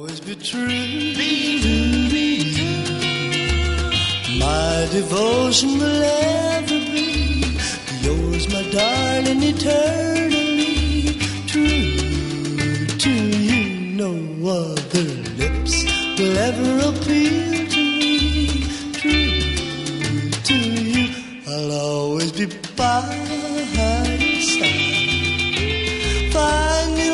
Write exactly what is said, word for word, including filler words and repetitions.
always be true. Be true, be true. My devotion will ever be yours, my darling, eternally true to you. No other lips will ever appeal to me. True to you, I'll always be by your side. Find me